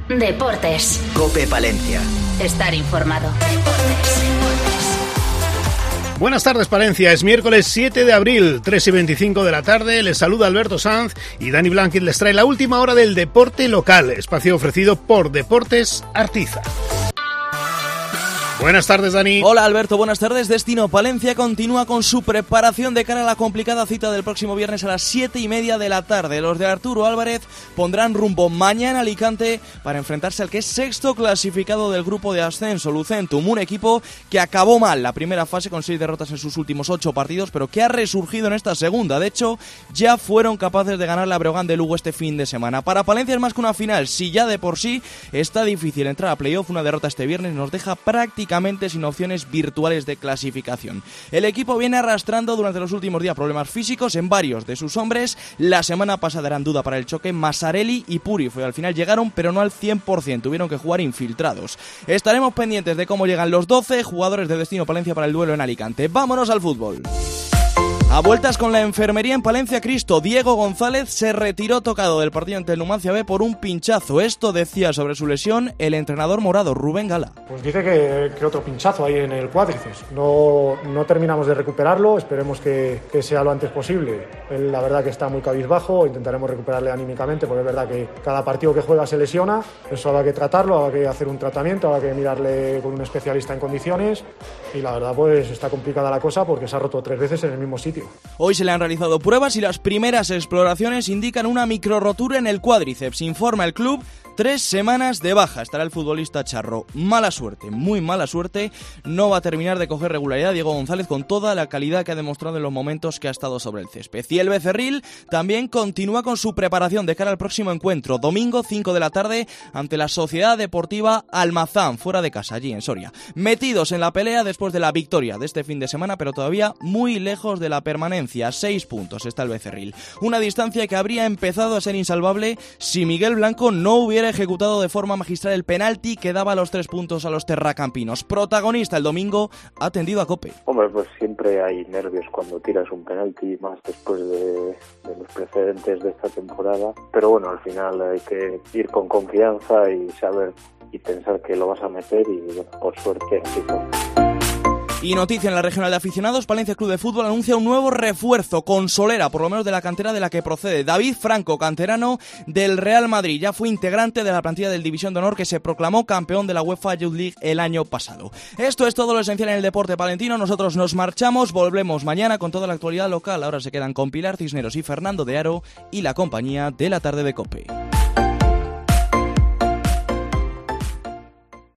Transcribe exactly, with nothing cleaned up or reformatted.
Deportes. COPE Palencia. Estar informado. Deportes. Buenas tardes, Palencia. Es miércoles siete de abril, tres y veinticinco de la tarde. Les saluda Alberto Sanz y Dani Blanquet les trae la última hora del deporte local, espacio ofrecido por Deportes Artiza. Buenas tardes, Dani. Hola, Alberto, buenas tardes. Destino Palencia continúa con su preparación de cara a la complicada cita del próximo viernes a las siete y media de la tarde. Los de Arturo Álvarez pondrán rumbo mañana a Alicante para enfrentarse al que es sexto clasificado del grupo de ascenso, Lucentum, un equipo que acabó mal la primera fase con seis derrotas en sus últimos ocho partidos, pero que ha resurgido en esta segunda. De hecho, ya fueron capaces de ganar la Breogán de Lugo este fin de semana. Para Palencia es más que una final. Si ya de por sí está difícil entrar a playoff, una derrota este viernes nos deja prácticamente sin opciones virtuales de clasificación. El equipo viene arrastrando durante los últimos días problemas físicos en varios de sus hombres. La semana pasada eran duda para el choque Massarelli y Purifue. Al final llegaron, pero no al cien por ciento. Tuvieron que jugar infiltrados. Estaremos pendientes de cómo llegan los doce jugadores de Destino Palencia para el duelo en Alicante. Vámonos al fútbol. A vueltas con la enfermería en Palencia Cristo, Diego González se retiró tocado del partido ante el Numancia B por un pinchazo. Esto decía sobre su lesión el entrenador morado, Rubén Gala. Pues dice que, que otro pinchazo ahí en el cuádriceps. No, no terminamos de recuperarlo, esperemos que, que sea lo antes posible. Él la verdad que está muy cabizbajo, intentaremos recuperarle anímicamente porque es verdad que cada partido que juega se lesiona. Eso habrá que tratarlo, habrá que hacer un tratamiento, habrá que mirarle con un especialista en condiciones y la verdad pues está complicada la cosa porque se ha roto tres veces en el mismo sitio. Hoy se le han realizado pruebas y las primeras exploraciones indican una microrotura en el cuádriceps. Informa el club, tres semanas de baja estará el futbolista charro. Mala suerte, muy mala suerte. No va a terminar de coger regularidad Diego González con toda la calidad que ha demostrado en los momentos que ha estado sobre el césped. Y el Becerril también continúa con su preparación de cara al próximo encuentro. Domingo, cinco de la tarde, ante la Sociedad Deportiva Almazán, fuera de casa, allí en Soria. Metidos en la pelea después de la victoria de este fin de semana, pero todavía muy lejos de la permanencia. Seis puntos está el Becerril. Una distancia que habría empezado a ser insalvable si Miguel Blanco no hubiera ejecutado de forma magistral el penalti que daba los tres puntos a los terracampinos. Protagonista el domingo, atendido a COPE. Hombre, pues siempre hay nervios cuando tiras un penalti, más después de, de los precedentes de esta temporada. Pero bueno, al final hay que ir con confianza y saber y pensar que lo vas a meter y bueno, por suerte así fue. Y noticia en la regional de aficionados, Palencia Club de Fútbol anuncia un nuevo refuerzo con solera, por lo menos de la cantera de la que procede. David Franco, canterano del Real Madrid, ya fue integrante de la plantilla del División de Honor que se proclamó campeón de la UEFA Youth League el año pasado. Esto es todo lo esencial en el deporte palentino. Nosotros nos marchamos, volvemos mañana con toda la actualidad local. Ahora se quedan con Pilar Cisneros y Fernando de Aro y la compañía de la tarde de COPE.